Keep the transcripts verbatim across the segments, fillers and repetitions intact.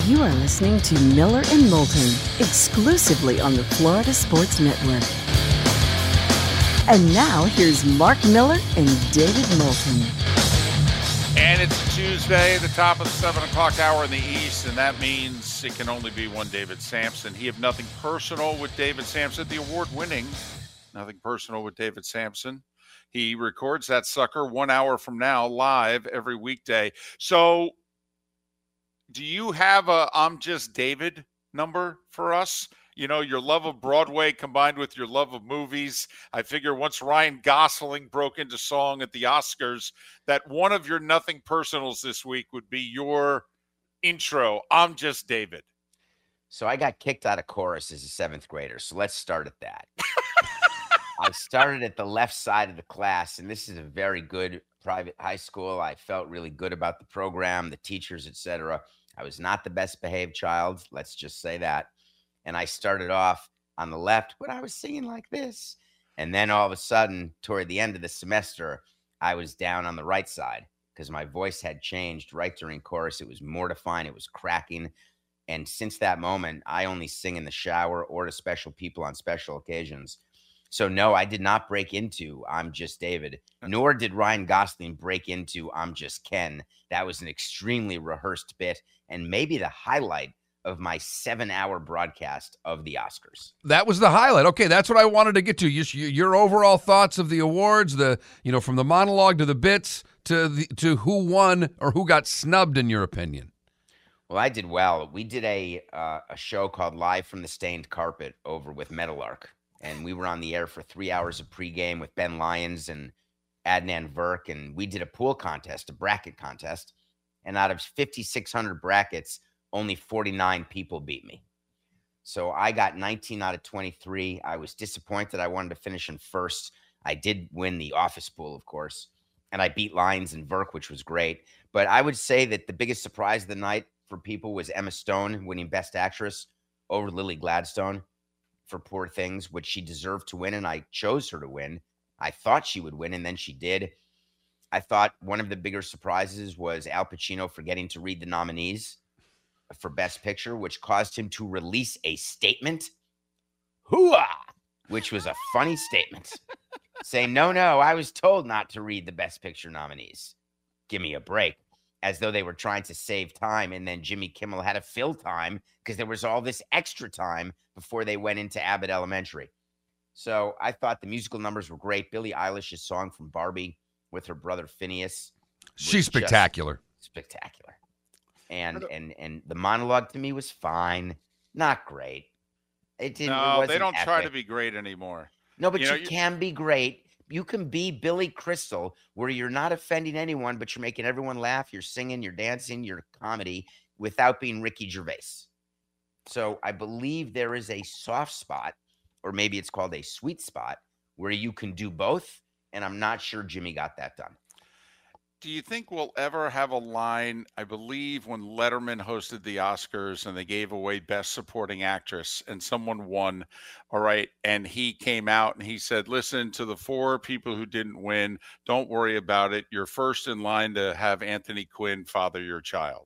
You are listening to Miller and Moulton, exclusively on the Florida Sports Network. And now, here's Mark Miller and David Moulton. And it's Tuesday, the top of the seven o'clock hour in the East, and that means it can only be one David Sampson. He have Nothing Personal with David Sampson, the award-winning Nothing Personal with David Sampson. He records that sucker one hour from now, live every weekday. So, do you have a I'm Just David number for us? You know, your love of Broadway combined with your love of movies. I figure once Ryan Gosling broke into song at the Oscars, that one of your Nothing Personals this week would be your intro, I'm Just David. So I got kicked out of chorus as a seventh grader. So let's start at that. I started at the left side of the class, and this is a very good private high school. I felt really good about the program, the teachers, et cetera. I was not the best behaved child. Let's just say that. And I started off on the left, but I was singing like this. And then all of a sudden, toward the end of the semester, I was down on the right side because my voice had changed right during chorus. It was mortifying. It was cracking. And since that moment, I only sing in the shower or to special people on special occasions. So no, I did not break into I'm Just David, nor did Ryan Gosling break into I'm Just Ken. That was an extremely rehearsed bit and maybe the highlight of my seven-hour broadcast of the Oscars. That was the highlight. Okay, that's what I wanted to get to. Your, your overall thoughts of the awards, the you know, from the monologue to the bits to the, to who won or who got snubbed, in your opinion. Well, I did well. We did a uh, a show called Live from the Stained Carpet over with Metalark, and we were on the air for three hours of pregame with Ben Lyons and Adnan Virk, and we did a pool contest, a bracket contest, and out of fifty-six hundred brackets, only forty-nine people beat me. So I got nineteen out of twenty-three. I was disappointed. I wanted to finish in first. I did win the office pool, of course, and I beat Lyons and Virk, which was great. But I would say that the biggest surprise of the night for people was Emma Stone winning Best Actress over Lily Gladstone for Poor Things, which she deserved to win, and I chose her to win. I thought she would win, and then she did. I thought one of the bigger surprises was Al Pacino forgetting to read the nominees for Best Picture, which caused him to release a statement, hooah, which was a funny statement, saying, no, no, I was told not to read the Best Picture nominees. Give me a break. As though they were trying to save time, and then Jimmy Kimmel had to fill time because there was all this extra time before they went into Abbott Elementary. So I thought the musical numbers were great. Billie Eilish's song from Barbie with her brother Phineas. She's spectacular. Spectacular. And and and the monologue to me was fine. Not great. It didn't. No, it they don't epic. try to be great anymore. No, but you, you, know, you can be great. You can be Billy Crystal, where you're not offending anyone, but you're making everyone laugh. You're singing, you're dancing, you're comedy without being Ricky Gervais. So I believe there is a soft spot, or maybe it's called a sweet spot, where you can do both. And I'm not sure Jimmy got that done. Do you think we'll ever have a line? I believe when Letterman hosted the Oscars and they gave away Best Supporting Actress and someone won, all right, and he came out and he said, listen, to the four people who didn't win, don't worry about it. You're first in line to have Anthony Quinn father your child,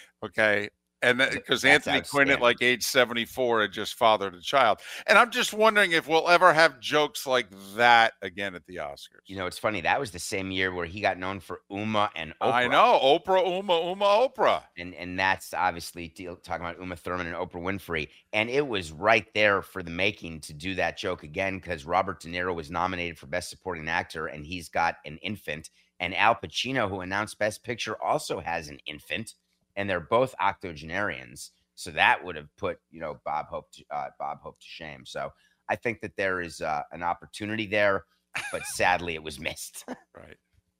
okay? And because Anthony Quinn at like age seventy-four had just fathered a child. And I'm just wondering if we'll ever have jokes like that again at the Oscars. You know, it's funny. That was the same year where he got known for Uma and Oprah. I know. Oprah, Uma, Uma, Oprah. And and that's obviously deal, talking about Uma Thurman and Oprah Winfrey. And it was right there for the making to do that joke again because Robert De Niro was nominated for Best Supporting Actor and he's got an infant. And Al Pacino, who announced Best Picture, also has an infant. And they're both octogenarians, so that would have put, you know, Bob Hope to, uh, Bob Hope to shame. So I think that there is uh, an opportunity there, but sadly it was missed. Right.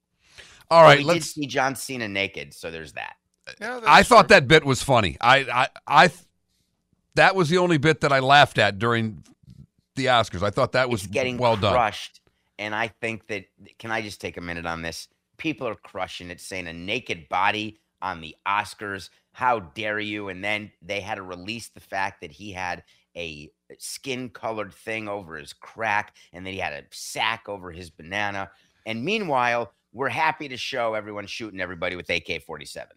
All right. We Let's did see John Cena naked, so there's that. Yeah, I thought that bit was funny. I, I, I, that was the only bit that I laughed at during the Oscars. I thought that was it's getting well done. Crushed, and I think that. Can I just take a minute on this? People are crushing it, saying a naked body on the Oscars. How dare you? And then they had to release the fact that he had a skin-colored thing over his crack and that he had a sack over his banana. And meanwhile, we're happy to show everyone shooting everybody with A K forty-sevens.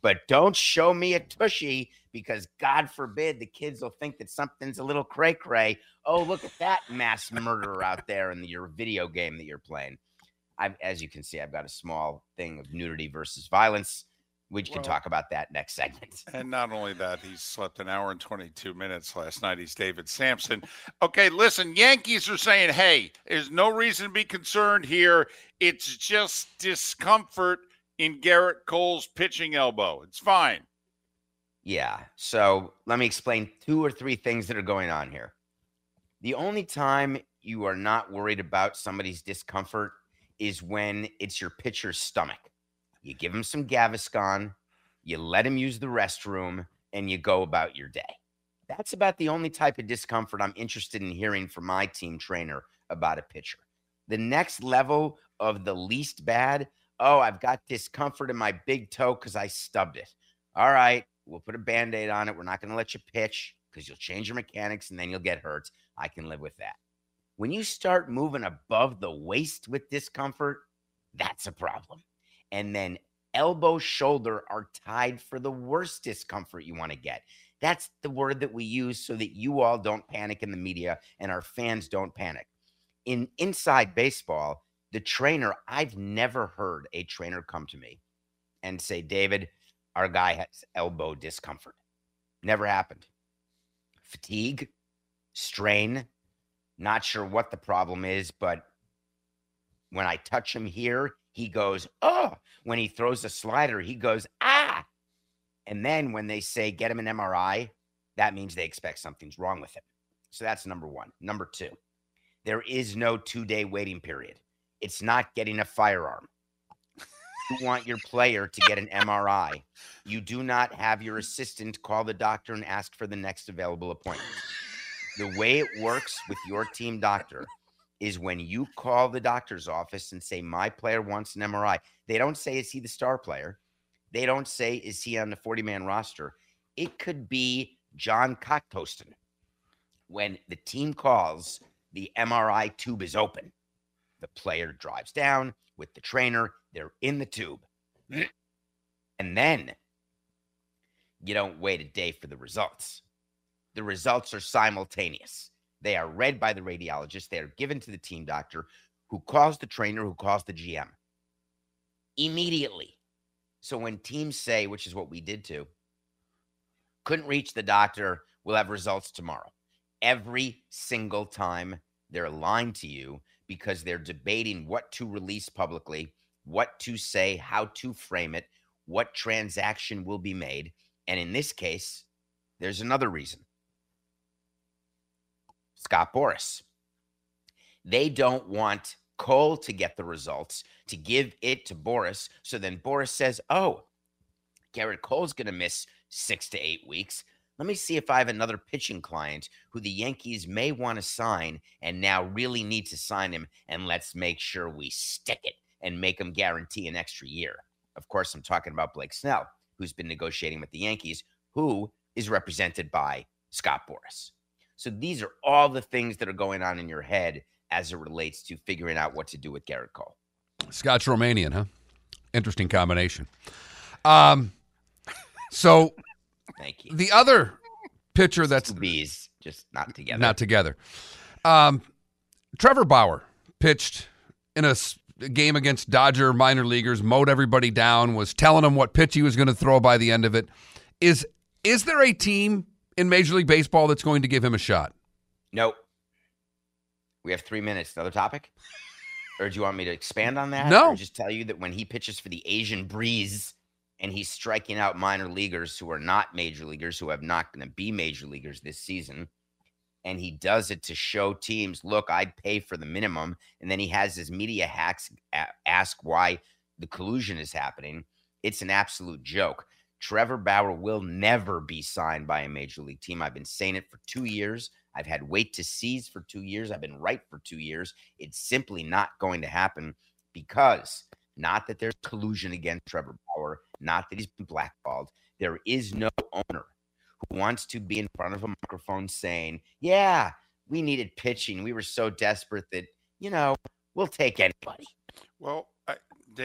but don't show me a tushy because God forbid the kids will think that something's a little cray cray. Oh, look at that mass murderer out there in your video game that you're playing. I've, as you can see, I've got a small thing of nudity versus violence. We can Well, talk about that next segment. And not only that, he slept an hour and twenty-two minutes last night. He's David Sampson. Okay, listen, Yankees are saying, hey, there's no reason to be concerned here. It's just discomfort in Garrett Cole's pitching elbow. It's fine. Yeah. So let me explain two or three things that are going on here. The only time you are not worried about somebody's discomfort is when it's your pitcher's stomach. You give him some Gaviscon, you let him use the restroom, and you go about your day. That's about the only type of discomfort I'm interested in hearing from my team trainer about a pitcher. The next level of the least bad, oh, I've got discomfort in my big toe because I stubbed it. All right, we'll put a Band-Aid on it. We're not going to let you pitch because you'll change your mechanics and then you'll get hurt. I can live with that. When you start moving above the waist with discomfort, that's a problem. And then elbow, shoulder are tied for the worst discomfort you want to get. That's the word that we use so that you all don't panic in the media and our fans don't panic. In inside baseball, the trainer, I've never heard a trainer come to me and say, David, our guy has elbow discomfort. Never happened. Fatigue, strain, not sure what the problem is, but when I touch him here, he goes, oh. When he throws a slider, he goes, ah. And then when they say get him an M R I, that means they expect something's wrong with him. So that's number one. Number two, there is no two-day waiting period. It's not getting a firearm. You want your player to get an M R I. You do not have your assistant call the doctor and ask for the next available appointment. The way it works with your team doctor is when you call the doctor's office and say, my player wants an M R I. They don't say, is he the star player? They don't say, is he on the forty-man roster? It could be John Cockposton. When the team calls, the M R I tube is open. The player drives down with the trainer. They're in the tube. And then you don't wait a day for the results. The results are simultaneous. They are read by the radiologist. They are given to the team doctor who calls the trainer, who calls the G M immediately. So when teams say, which is what we did too, couldn't reach the doctor, we'll have results tomorrow. Every single time they're lying to you because they're debating what to release publicly, what to say, how to frame it, what transaction will be made. And in this case, there's another reason. Scott Boras. They don't want Cole to get the results, to give it to Boras. So then Boras says, oh, Garrett Cole's going to miss six to eight weeks. Let me see if I have another pitching client who the Yankees may want to sign and now really need to sign him. And let's make sure we stick it and make him guarantee an extra year. Of course, I'm talking about Blake Snell, who's been negotiating with the Yankees, who is represented by Scott Boras. So these are all the things that are going on in your head as it relates to figuring out what to do with Garrett Cole. Scotch Romanian, huh? Interesting combination. Um, so Thank you. The other pitcher that's Two B's, just not together. Not together. Um, Trevor Bauer pitched in a s- game against Dodger minor leaguers, mowed everybody down, was telling them what pitch he was going to throw by the end of it. Is is there a team in Major League Baseball that's going to give him a shot? Nope. We have three minutes. Another topic? Or do you want me to expand on that? No. Or just tell you that when he pitches for the Asian Breeze and he's striking out minor leaguers who are not major leaguers, who have not going to be major leaguers this season, and he does it to show teams, look, I'd pay for the minimum, and then he has his media hacks ask why the collusion is happening, it's an absolute joke. Trevor Bauer will never be signed by a major league team. I've been saying it for two years. I've had wait to sees for two years. I've been right for two years. It's simply not going to happen because not that there's collusion against Trevor Bauer, not that he's been blackballed. There is no owner who wants to be in front of a microphone saying, yeah, we needed pitching. We were so desperate that, you know, we'll take anybody. Well, I, David,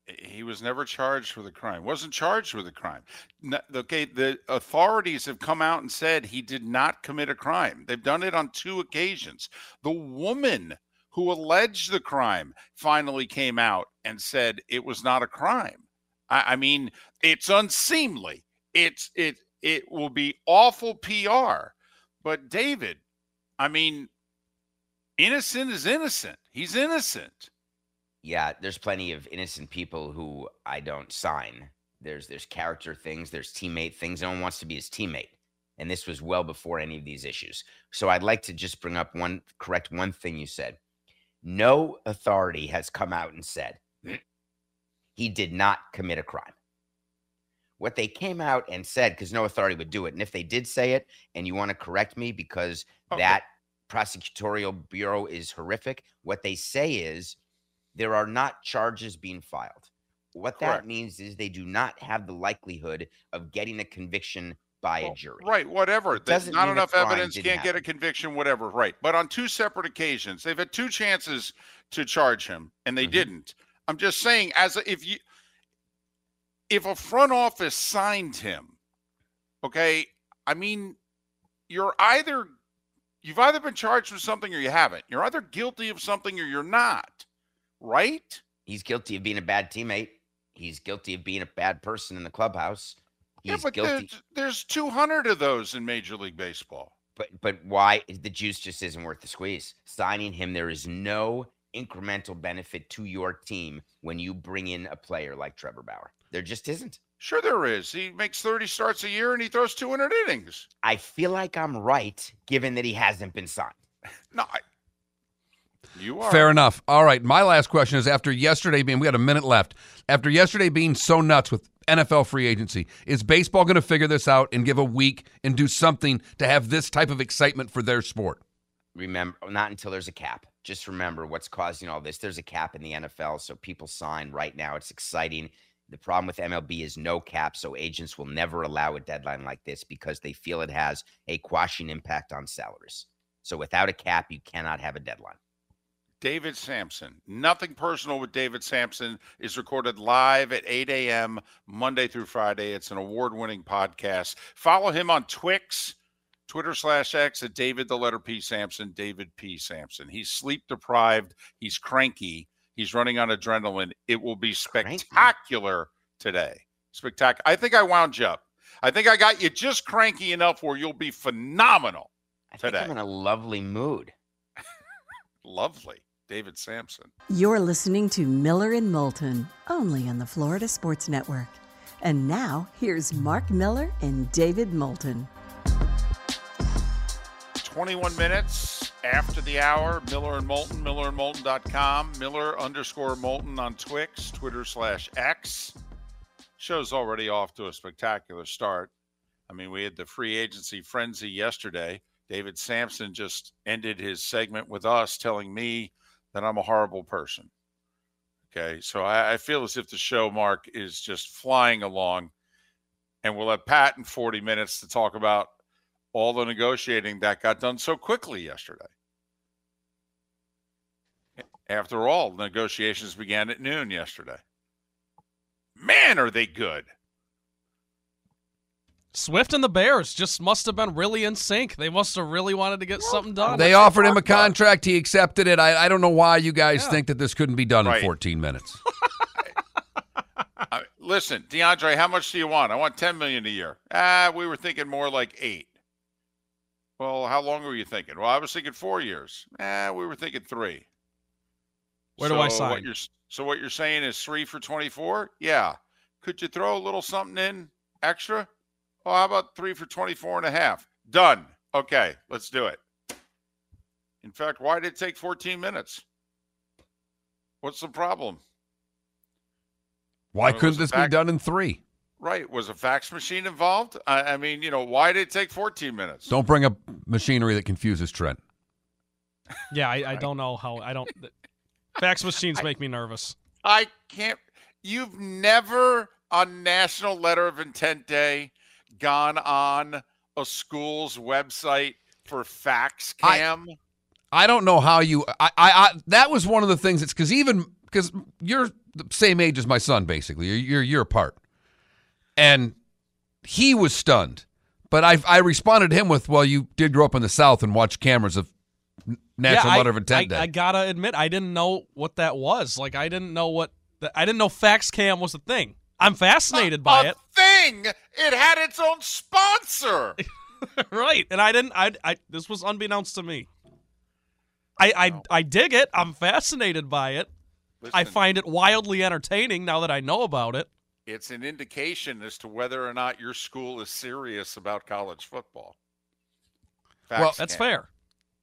He was never charged with a crime. Wasn't charged with a crime. No, okay, the authorities have come out and said he did not commit a crime. They've done it on two occasions. The woman who alleged the crime finally came out and said it was not a crime. I, I mean, it's unseemly. It's it it will be awful P R. But David, I mean, innocent is innocent. He's innocent. Yeah, there's plenty of innocent people who I don't sign. There's there's character things, there's teammate things. No one wants to be his teammate. And this was well before any of these issues. So I'd like to just bring up one, correct one thing you said. No authority has come out and said he did not commit a crime. What they came out and said, because no authority would do it, and if they did say it, and you want to correct me because okay. that prosecutorial bureau is horrific, what they say is there are not charges being filed. What Correct. That means is they do not have the likelihood of getting a conviction by well, a jury. Right, whatever. There's not enough evidence, can't happen. Get a conviction, whatever. Right. But on two separate occasions, they've had two chances to charge him, and they mm-hmm. didn't. I'm just saying, as a, if you if a front office signed him, okay, I mean, you're either you've either been charged with something or you haven't. You're either guilty of something or you're not. Right? He's guilty of being a bad teammate. He's guilty of being a bad person in the clubhouse. He's yeah, but guilty. There's, there's two hundred of those in Major League Baseball. But but why? The juice just isn't worth the squeeze. Signing him, there is no incremental benefit to your team when you bring in a player like Trevor Bauer. There just isn't. Sure there is. He makes thirty starts a year and he throws two hundred innings. I feel like I'm right, given that he hasn't been signed. No, I, you are. Fair enough. All right. My last question is, after yesterday being, we got a minute left. After yesterday being so nuts with N F L free agency, is baseball going to figure this out and give a week and do something to have this type of excitement for their sport? Remember, not until there's a cap. Just remember what's causing all this. There's a cap in the N F L, so people sign right now. It's exciting. The problem with M L B is no cap, so agents will never allow a deadline like this because they feel it has a quashing impact on salaries. So without a cap, you cannot have a deadline. David Samson. Nothing personal with David Samson is recorded live at eight a.m. Monday through Friday. It's an award-winning podcast. Follow him on Twix, Twitter slash X at David, the letter P Samson, David P Samson. He's sleep-deprived. He's cranky. He's running on adrenaline. It will be spectacular today. Spectacular. I think I wound you up. I think I got you just cranky enough where you'll be phenomenal I today. think I'm in a lovely mood. Lovely. David Samson. You're listening to Miller and Moulton, only on the Florida Sports Network. And now, here's Mark Miller and David Moulton. twenty-one minutes after the hour, Miller and Moulton, miller and moulton dot com, Miller underscore Moulton on Twix, Twitter slash X. Show's already off to a spectacular start. I mean, we had the free agency frenzy yesterday. David Samson just ended his segment with us telling me that I'm a horrible person. Okay, so I, I feel as if the show, Mark, is just flying along. And we'll have Pat in forty minutes to talk about all the negotiating that got done so quickly yesterday. After all, the negotiations began at noon yesterday. Man, are they good. Swift and the Bears just must have been really in sync. They must have really wanted to get something done. They offered him a contract. He accepted it. I, I don't know why you guys yeah. think that this couldn't be done right. in fourteen minutes. uh, listen, DeAndre, how much do you want? I want ten million dollars a year. Ah, we were thinking more like eight. Well, how long were you thinking? Well, I was thinking four years. Ah, we were thinking three. Where so do I sign? What you're, so what you're saying is three for twenty-four? Yeah. Could you throw a little something in extra? Oh, how about three for twenty-four and a half? Done. Okay, let's do it. In fact, why did it take fourteen minutes? What's the problem? Why I mean, couldn't this fax, be done in three? Right. Was a fax machine involved? I, I mean, you know, why did it take fourteen minutes? Don't bring up machinery that confuses Trent. Yeah, I, I don't know how. I don't. Fax machines I, make me nervous. I can't. You've never, on National Letter of Intent Day, gone on a school's website for fax cam? I, I don't know how you I, I I that was one of the things that's because even because you're the same age as my son, basically. You're, you're, you're apart. And he was stunned. But I I responded to him with, well, you did grow up in the South and watch cameras of National yeah, Letter I, of Intent I, Day. I gotta admit, I didn't know what that was. Like, I didn't know what the, I didn't know fax cam was a thing. I'm fascinated a, by a it. Thing. It had its own sponsor. Right, and I didn't. I, I this was unbeknownst to me. I I, I dig it. I'm fascinated by it. Listen, I find it wildly entertaining now that I know about it. It's an indication as to whether or not your school is serious about college football. Fax Well, That's cam. fair.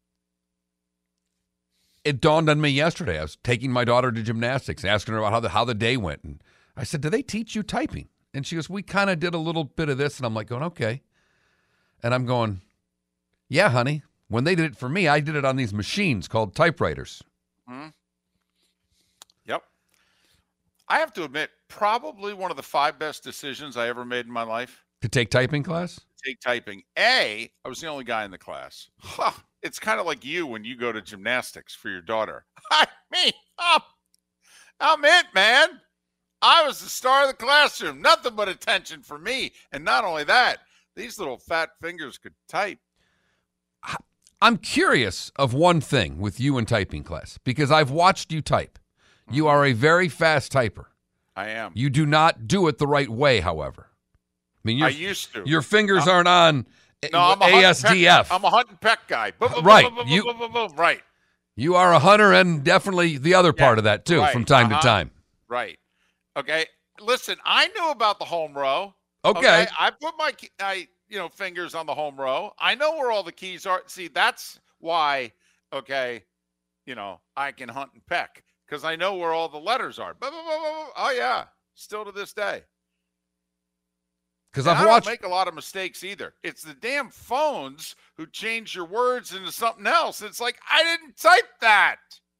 It dawned on me yesterday. I was taking my daughter to gymnastics, asking her about how the how the day went, and I said, "Do they teach you typing?" And she goes, "We kind of did a little bit of this," and I'm like, "Going okay," and I'm going, "Yeah, honey. When they did it for me, I did it on these machines called typewriters." Hmm? Yep. I have to admit, probably one of the five best decisions I ever made in my life. To take typing class? Take typing. A, I was the only guy in the class. Huh. It's kind of like you when you go to gymnastics for your daughter. I mean, I'm, I'm it, man. I was the star of the classroom. Nothing but attention for me. And not only that, these little fat fingers could type. I'm curious of one thing with you in typing class, because I've watched you type. You are a very fast typer. I am. You do not do it the right way, however. I mean, your, I used to. your fingers I'm, aren't on no, I'm a A S D F. Peck, I'm a hunt and peck guy. Boom, boom, Right. Boom, boom, You- boom, boom, boom, boom. Right. You are a hunter and definitely the other Yeah, part of that, too, right. from time Uh-huh. to time. Right. Okay. Listen, I knew about the home row. Okay. I put my key- I you know fingers on the home row. I know where all the keys are. See, that's why. Okay, you know I can hunt and peck because I know where all the letters are. Blah, blah, blah, blah, blah. Oh yeah, still to this day. Because And I've I watched. don't make a lot of mistakes either. It's the damn phones who change your words into something else. It's like I didn't type that.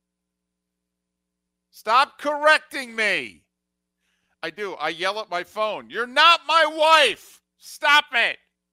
Stop correcting me. I do. I yell at my phone. You're not my wife. Stop it.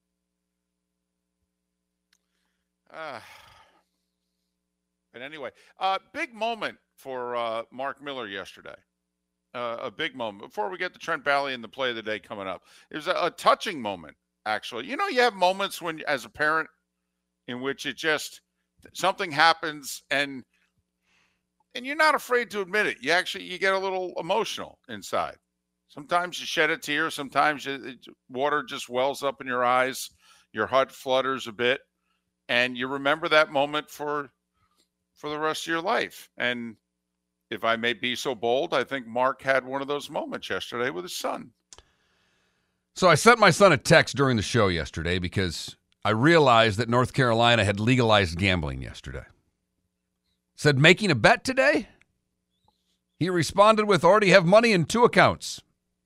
Uh, but anyway, uh, big moment for uh, Mark Miller yesterday. Uh, a big moment. Before we get to Trent Bally and the play of the day coming up, it was a, a touching moment, actually. You know, you have moments when, as a parent, in which it just, something happens and and you're not afraid to admit it. You actually, you get a little emotional inside. Sometimes you shed a tear. Sometimes you, it, water just wells up in your eyes. Your heart flutters a bit. And you remember that moment for for the rest of your life. And if I may be so bold, I think Mark had one of those moments yesterday with his son. So I sent my son a text during the show yesterday because I realized that North Carolina had legalized gambling yesterday. Said, making a bet today? He responded with, already have money in two accounts.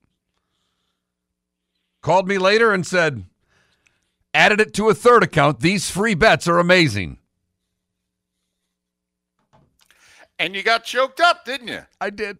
Called me later and said, added it to a third account. These free bets are amazing. And you got choked up, didn't you? I did.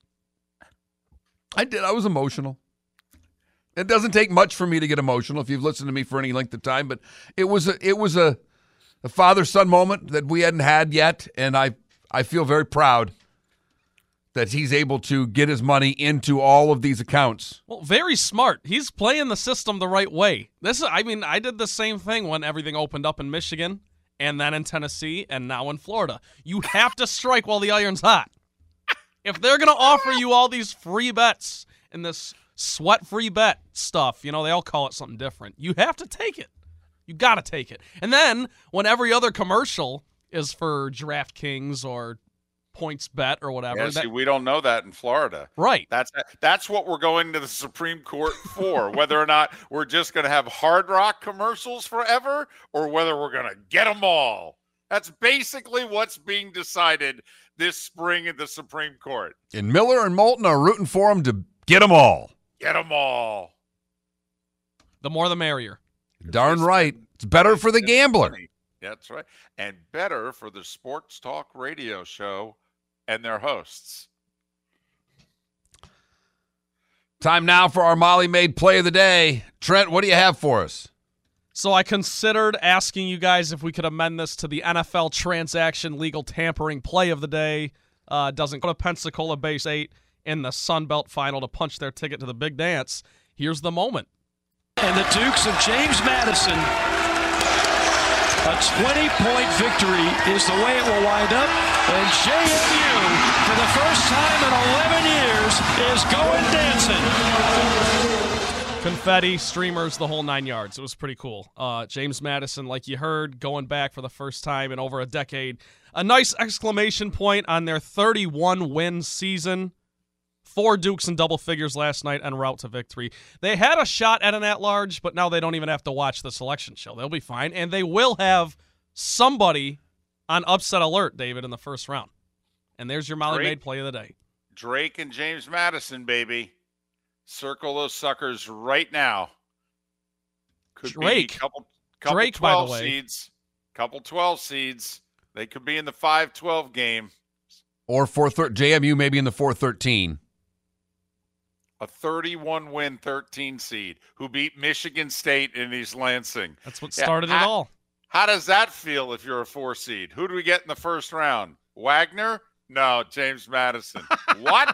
I did. I was emotional. It doesn't take much for me to get emotional if you've listened to me for any length of time, but it was a, it was a, a father-son moment that we hadn't had yet, and I I feel very proud that he's able to get his money into all of these accounts. Well, very smart. He's playing the system the right way. This, I mean, I did the same thing when everything opened up in Michigan, and then in Tennessee, and now in Florida. You have to strike while the iron's hot. If they're going to offer you all these free bets and this sweat-free bet stuff, you know, they all call it something different. You have to take it. You got to take it. And then when every other commercial is for DraftKings or PointsBet or whatever. Yeah, that, see, we don't know that in Florida. right. That's that's what we're going to the Supreme Court for, whether or not we're just going to have Hard Rock commercials forever or whether we're going to get them all. That's basically what's being decided this spring at the Supreme Court. And Miller and Moulton are rooting for him to get them all. Get them all. The more the merrier. Darn right. It's better for the gambler. That's right. And better for the Sports Talk radio show and their hosts. Time now for our Molly Made play of the day. Trent, what do you have for us? So I considered asking you guys if we could amend this to the N F L transaction legal tampering play of the day. uh, doesn't go to Pensacola Bay State in the Sun Belt Final to punch their ticket to the big dance, here's the moment. And the Dukes of James Madison, a twenty-point victory is the way it will wind up. And J M U, for the first time in eleven years, is going dancing. Confetti, streamers, the whole nine yards. It was pretty cool. Uh, James Madison, like you heard, going back for the first time in over a decade. A nice exclamation point on their thirty-one win season. Four Dukes in double figures last night en route to victory. They had a shot at an at-large, but now they don't even have to watch the selection show. They'll be fine, and they will have somebody on upset alert, David, in the first round. And there's your Molly Maid play of the day. Drake and James Madison, baby. Circle those suckers right now. Could Drake. be a couple, couple Drake, twelve by the way. seeds. Couple twelve seeds. They could be in the five twelve game. Or four thir- J M U maybe in the four thirteen. A thirty-one win thirteen seed who beat Michigan State in East Lansing. That's what Yeah, started how, it all. How does that feel if you're a four seed? Who do we get in the first round? Wagner? No, James Madison. What?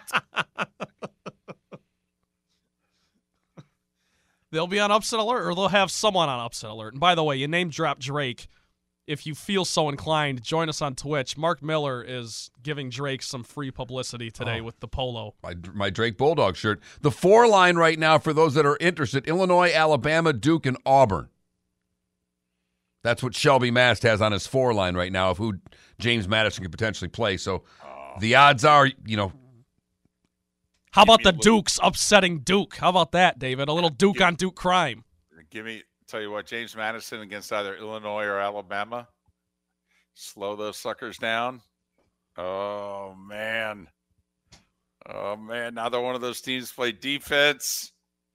They'll be on upset alert, or they'll have someone on upset alert. And by the way, you name drop Drake. If you feel so inclined, join us on Twitch. Mark Miller is giving Drake some free publicity today Oh. with the polo. My, my Drake Bulldog shirt. The four line right now for those that are interested, Illinois, Alabama, Duke, and Auburn. That's what Shelby Mast has on his four line right now of who James Madison could potentially play. So Oh. the odds are, you know, How about me the a little- Dukes upsetting Duke? How about that, David? A little Duke on Duke crime. Give me, tell you what, James Madison against either Illinois or Alabama. Slow those suckers down. Oh, man. Oh, man. Now they're one of those teams play defense.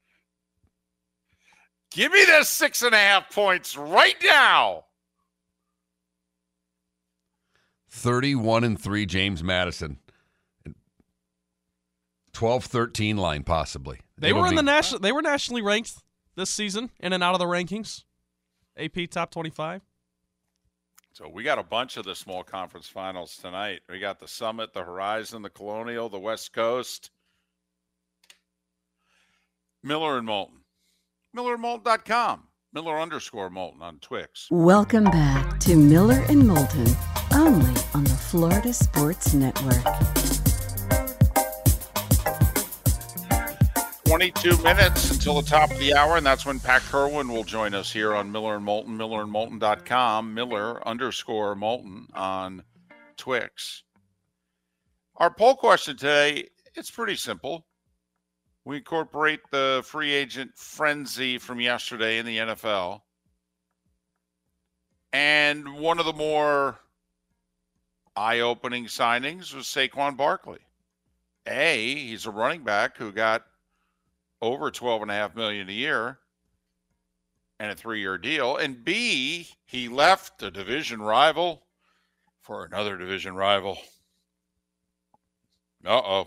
Give me the six and a half points right now. thirty-one and three James Madison. twelve thirteen line possibly. They will were in be- the national. They were nationally ranked this season, in and out of the rankings. A P top twenty-five. So we got a bunch of the small conference finals tonight. We got the Summit, the Horizon, the Colonial, the West Coast. Miller and Moulton. Miller and Moulton dot com. Miller underscore Moulton on Twix. Welcome back to Miller and Moulton, only on the Florida Sports Network. twenty-two minutes until the top of the hour, and that's when Pat Kerwin will join us here on Miller and Moulton, Miller and Moulton dot com, Miller underscore Moulton on Twix. Our poll question today, it's pretty simple. We incorporate the free agent frenzy from yesterday in the N F L. And one of the more eye-opening signings was Saquon Barkley. A, he's a running back who got over twelve and a half million a year and a three-year deal. And B, he left a division rival for another division rival. Uh-oh.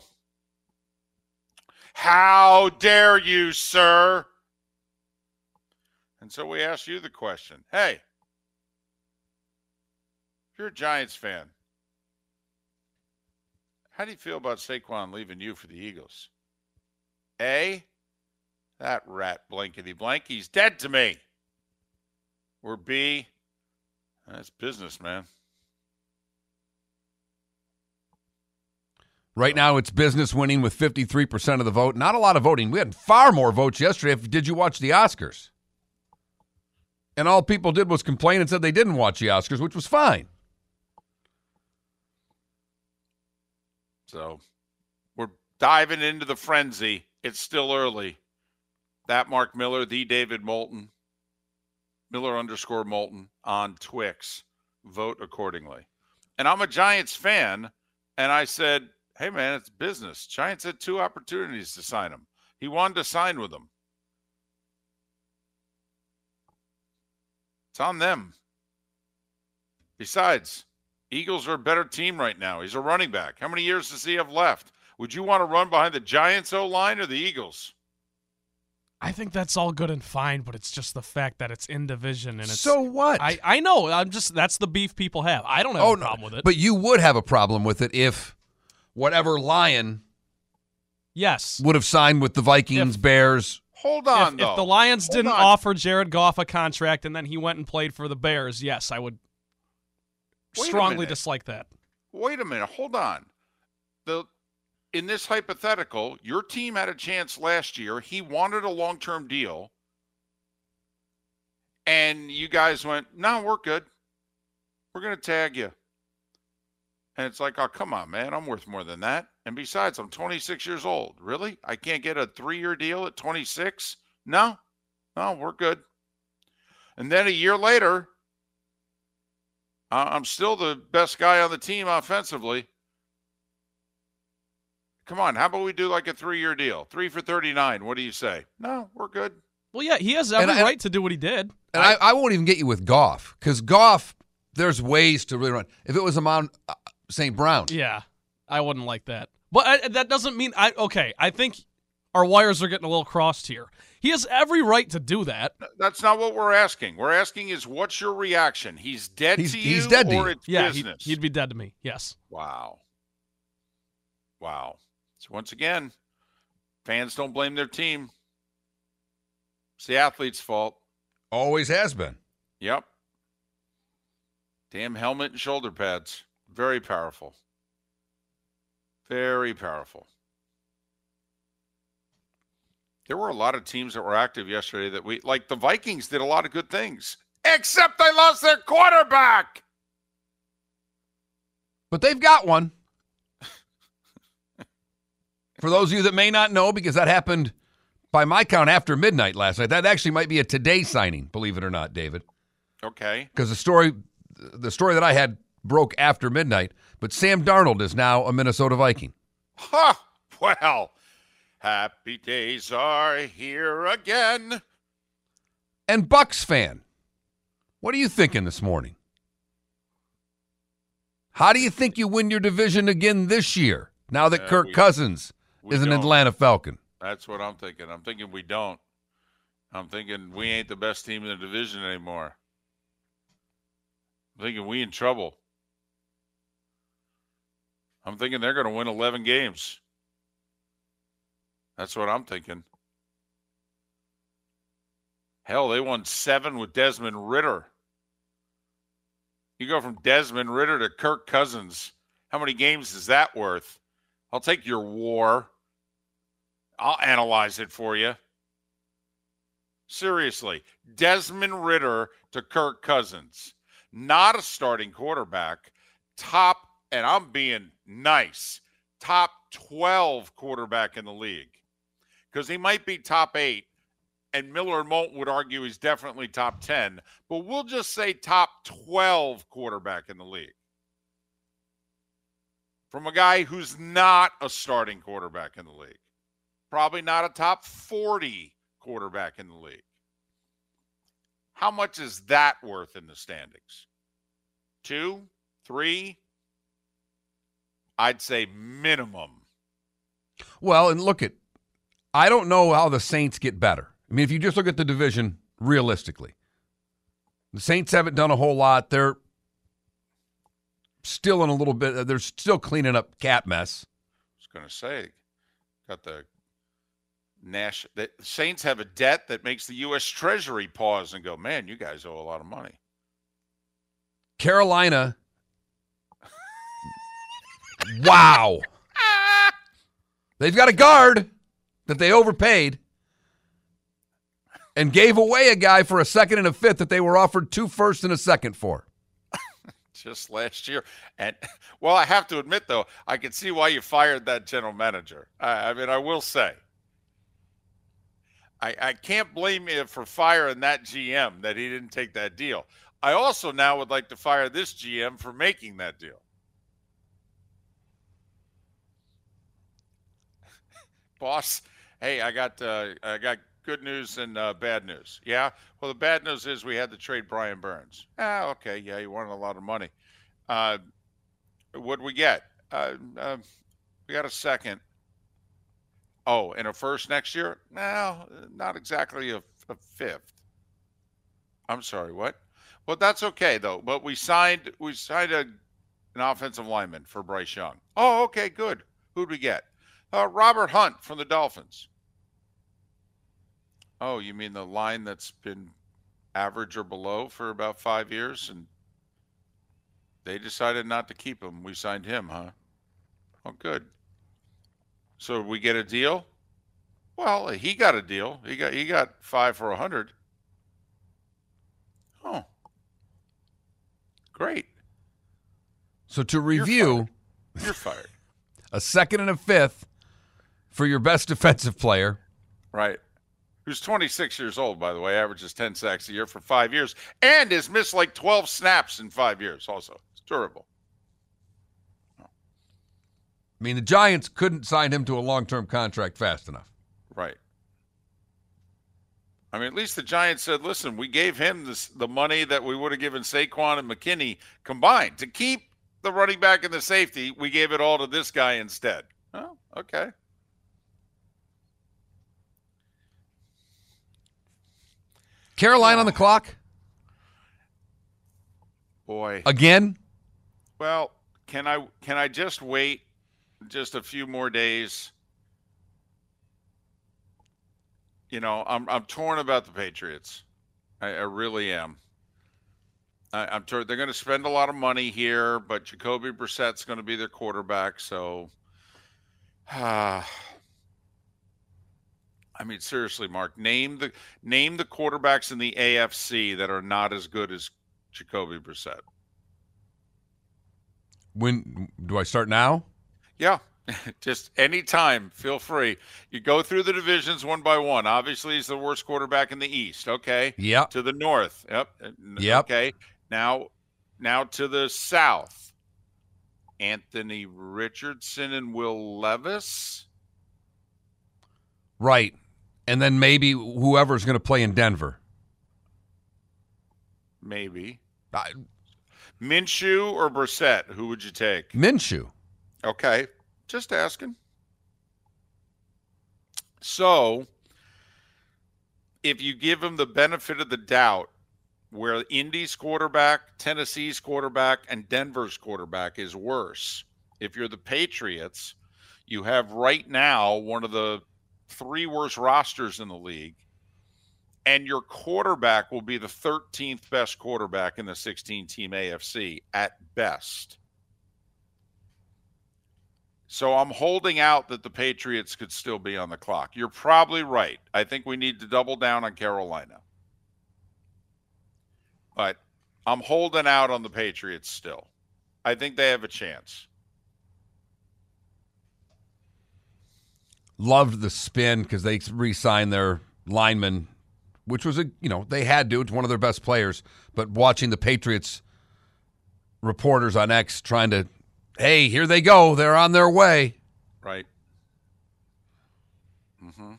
How dare you, sir? And so we ask you the question. Hey, if you're a Giants fan, how do you feel about Saquon leaving you for the Eagles? A, that rat blankety blank, he's dead to me. Or B, that's business, man. Right now, it's business winning with fifty-three percent of the vote. Not a lot of voting. We had far more votes yesterday. If, did you watch the Oscars? And all people did was complain and said they didn't watch the Oscars, which was fine. So we're diving into the frenzy. It's still early. That Mark Miller, the David Moulton, Miller underscore Moulton on Twix. Vote accordingly. And I'm a Giants fan, and I said, hey, man, it's business. Giants had two opportunities to sign him. He wanted to sign with them. It's on them. Besides, Eagles are a better team right now. He's a running back. How many years does he have left? Would you want to run behind the Giants O-line or the Eagles? I think that's all good and fine, but it's just the fact that it's in division and it's. So what? I, I know. I'm just that's the beef people have. I don't have oh, a problem no. with it. But you would have a problem with it if whatever Lion Yes. would have signed with the Vikings, If- Bears. Hold on, If, though. if the Lions Hold didn't on. offer Jared Goff a contract and then he went and played for the Bears, yes, I would Wait a strongly minute. dislike that. Wait a minute. Hold on. The in this hypothetical, your team had a chance last year. He wanted a long-term deal, and you guys went, "No, we're good. We're going to tag you." And it's like, "Oh, come on, man. I'm worth more than that. And besides, I'm twenty-six years old. Really? I can't get a three-year deal at twenty-six? No. No, we're good." And then a year later, uh, I'm still the best guy on the team offensively. Come on, how about we do like a three-year deal? Three for thirty-nine. What do you say? No, we're good. Well, yeah, he has every And I- right to do what he did. And I, I won't even get you with Goff, because Goff, there's ways to really run. If it was Amon uh, Saint Brown, Yeah, I wouldn't like that. But I, that doesn't mean I. Okay, I think our wires are getting a little crossed here. He has every right to do that. That's not what we're asking. We're asking is what's your reaction? He's dead He's- to he's you dead to or you. it's Yeah, he'd, business? he'd be dead to me. Yes. Wow. Wow. So once again, fans don't blame their team. It's the athlete's fault. always has been. Yep. Damn helmet and shoulder pads. Very powerful. Very powerful. There were a lot of teams that were active yesterday that we, like the Vikings did a lot of good things, except they lost their quarterback. But they've got one. For those of you that may not know, because that happened by my count after midnight last night. That actually might be a today signing, believe it or not, David. Okay. Because the story the story that I had broke after midnight, but Sam Darnold is now a Minnesota Viking. Ha! Well, happy days are here again. And Bucks fan, what are you thinking this morning? How do you think you win your division again this year, now that Uh, Kirk we- Cousins we is an don't. Atlanta Falcon? That's what I'm thinking. I'm thinking we don't. I'm thinking we ain't the best team in the division anymore. I'm thinking we in trouble. I'm thinking they're going to win eleven games. That's what I'm thinking. Hell, they won seven with Desmond Ridder. You go from Desmond Ridder to Kirk Cousins. How many games is that worth? I'll take your war. I'll analyze it for you. Seriously, Desmond Ridder to Kirk Cousins. Not a starting quarterback. Top, and I'm being nice, top twelve quarterback in the league. Because he might be top eight, and Miller and Moulton would argue he's definitely top ten, but we'll just say top twelve quarterback in the league. From a guy who's not a starting quarterback in the league. Probably not a top forty quarterback in the league. How much is that worth in the standings? Two? Three? I'd say minimum. Well, and look at, I don't know how the Saints get better. I mean, if you just look at the division realistically, the Saints haven't done a whole lot. They're still in a little bit, they're still cleaning up cat mess. I was going to say, got the Nash. The Saints have a debt that makes the U S Treasury pause and go, man, you guys owe a lot of money. Carolina, wow. They've got a guard that they overpaid and gave away a guy for a second and a fifth that they were offered two firsts and a second for. Just last year. And, well, I have to admit, though, I can see why you fired that general manager. I, I mean, I will say. I, I can't blame you for firing that G M that he didn't take that deal. I also now would like to fire this G M for making that deal. Boss, hey, I got uh, I got good news and uh, bad news. Yeah? Well, the bad news is we had to trade Brian Burns. Ah, okay. Yeah, he wanted a lot of money. Uh, what'd we get? Uh, uh, we got a second. Oh, and a first next year? No, not exactly a, a fifth. I'm sorry, what? Well, that's okay though. But we signed we signed a an offensive lineman for Bryce Young. Oh, okay, good. Who'd we get? Uh, Robert Hunt from the Dolphins. Oh, you mean the line that's been average or below for about five years, and they decided not to keep him. We signed him, huh? Oh, good. So we get a deal? Well, he got a deal. He got he got five for a hundred. Oh, great. So to review, You're fired. You're fired. A second and a fifth for your best defensive player. Right. Who's twenty-six years old, by the way, averages ten sacks a year for five years, and has missed like twelve snaps in five years also. It's durable. I mean, the Giants couldn't sign him to a long-term contract fast enough. Right. I mean, at least the Giants said, listen, we gave him this, the money that we would have given Saquon and McKinney combined to keep the running back and the safety. We gave it all to this guy instead. Oh, okay. Carolina on the clock? Boy. Again? Well, can I can I just wait just a few more days? You know, I'm I'm torn about the Patriots. I, I really am. I, I'm torn. They're going to spend a lot of money here, but Jacoby Brissett's going to be their quarterback. So, uh, I mean, seriously, Mark, name the name the quarterbacks in the A F C that are not as good as Jacoby Brissett. When do I start now? Yeah. Just anytime, feel free. You go through the divisions one by one. Obviously, he's the worst quarterback in the East. Okay. Yep. To the north. Yep. Yep. Okay. Now, now to the south. Anthony Richardson and Will Levis. Right. And then maybe whoever's going to play in Denver. Maybe. I, Minshew or Brissett? Who would you take? Minshew. Okay. Just asking. So, if you give him the benefit of the doubt, where Indy's quarterback, Tennessee's quarterback, and Denver's quarterback is worse, if you're the Patriots, you have right now one of the three worst rosters in the league, and your quarterback will be the thirteenth best quarterback in the sixteen-team A F C at best. So I'm holding out that the Patriots could still be on the clock. You're probably right. I think we need to double down on Carolina. But I'm holding out on the Patriots still. I think they have a chance. Loved the spin because they re-signed their lineman, which was a, you know, they had to. It's one of their best players. But watching the Patriots reporters on X trying to, hey, here they go. They're on their way. Right. Mm-hmm.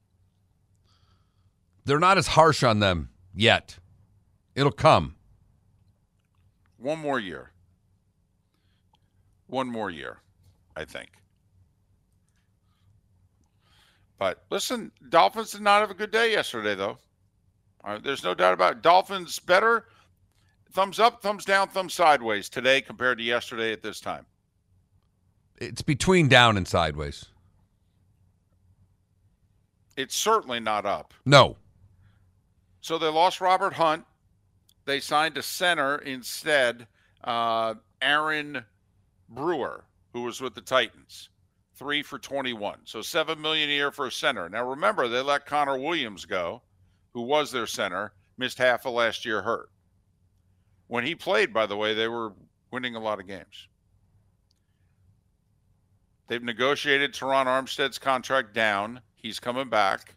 They're not as harsh on them yet. It'll come. One more year. One more year, I think. But listen, Dolphins did not have a good day yesterday, though. Uh, there's no doubt about it. Dolphins better. Thumbs up, thumbs down, thumbs sideways today compared to yesterday at this time. It's between down and sideways. It's certainly not up. No. So they lost Robert Hunt. They signed a center instead, uh, Aaron Brewer, who was with the Titans. Three for twenty-one. So seven million dollars a year for a center. Now remember, they let Connor Williams go, who was their center, missed half of last year hurt. When he played, by the way, they were winning a lot of games. They've negotiated Teron Armstead's contract down. He's coming back.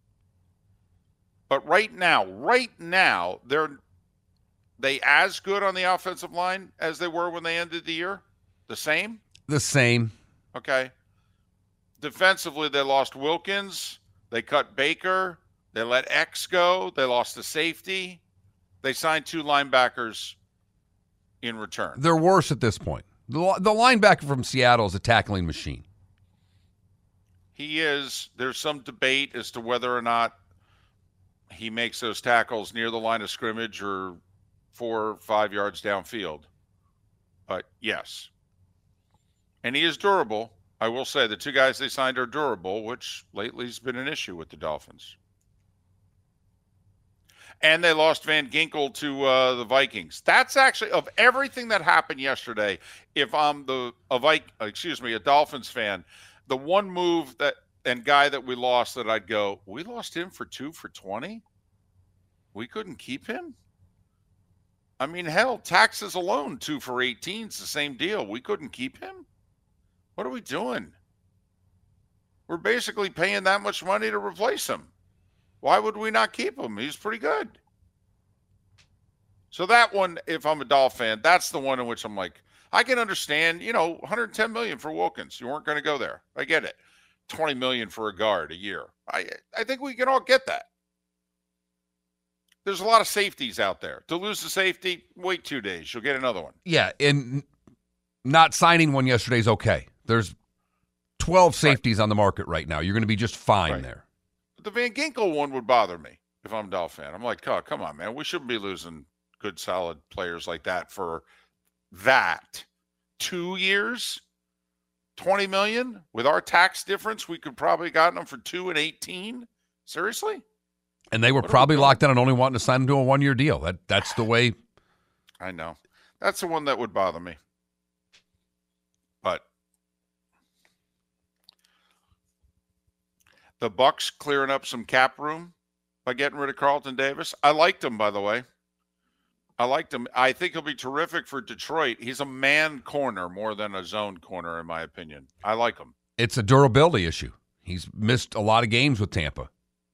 But right now, right now, they're they as good on the offensive line as they were when they ended the year? The same? The same. Okay. Defensively, they lost Wilkins. They cut Baker. They let X go. They lost the safety. They signed two linebackers in return. They're worse at this point. The, the linebacker from Seattle is a tackling machine. He is. There's some debate as to whether or not he makes those tackles near the line of scrimmage or four or five yards downfield. But yes. And he is durable. I will say the two guys they signed are durable, which lately has been an issue with the Dolphins. And they lost Van Ginkel to uh, the Vikings. That's actually, of everything that happened yesterday, if I'm the a Vik, excuse me, a Dolphins fan, the one move that and guy that we lost that I'd go, we lost him for two for twenty? We couldn't keep him? I mean, hell, taxes alone, two for eighteen is the same deal. We couldn't keep him? What are we doing? We're basically paying that much money to replace him. Why would we not keep him? He's pretty good. So that one, if I'm a Dolphin fan, that's the one in which I'm like, I can understand, you know, one hundred ten million dollars for Wilkins. You weren't going to go there. I get it. twenty million dollars for a guard a year. I I think we can all get that. There's a lot of safeties out there. To lose the safety, wait two days. You'll get another one. Yeah, and not signing one yesterday is okay. There's twelve safeties right on the market right now. You're going to be just fine right there. The Van Ginkel one would bother me if I'm a Dolphin fan. I'm like, oh, come on, man. We shouldn't be losing good, solid players like that for that. Two years, twenty million dollars? With our tax difference, we could probably gotten them for two and eighteen? Seriously? And they were what probably we locked in on only wanting to sign them to a one-year deal. That That's the way. I know. That's the one that would bother me. But the Bucs clearing up some cap room by getting rid of Carlton Davis. I liked him, by the way. I liked him. I think he'll be terrific for Detroit. He's a man corner more than a zone corner, in my opinion. I like him. It's a durability issue. He's missed a lot of games with Tampa.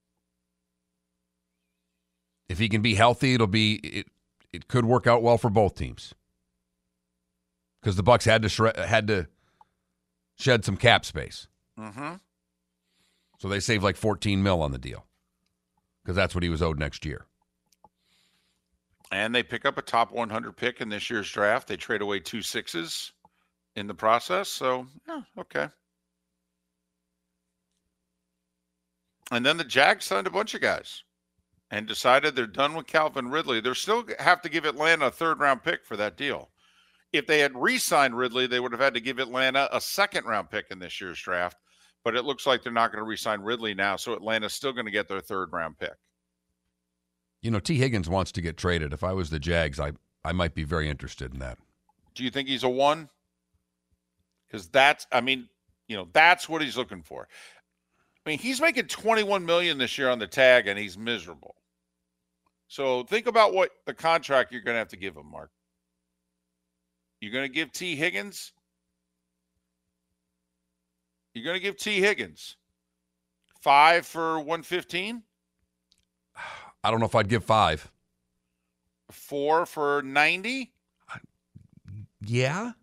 If he can be healthy, it'll be it. It could work out well for both teams because the Bucs had to shred, had to shed some cap space. Mm-hmm. So they saved like fourteen mil on the deal because that's what he was owed next year. And they pick up a top one hundred pick in this year's draft. They trade away two sixes in the process. So, yeah, okay. And then the Jags signed a bunch of guys and decided they're done with Calvin Ridley. They still have to give Atlanta a third-round pick for that deal. If they had re-signed Ridley, they would have had to give Atlanta a second-round pick in this year's draft. But it looks like they're not going to re-sign Ridley now, so Atlanta's still going to get their third-round pick. You know, T. Higgins wants to get traded. If I was the Jags, I, I might be very interested in that. Do you think he's a one? Because that's, I mean, you know, that's what he's looking for. I mean, he's making twenty-one million dollars this year on the tag, and he's miserable. So think about what the contract you're going to have to give him, Mark. You're going to give T. Higgins? You're going to give T. Higgins five for one fifteen? I don't know if I'd give five. Four for ninety? Yeah.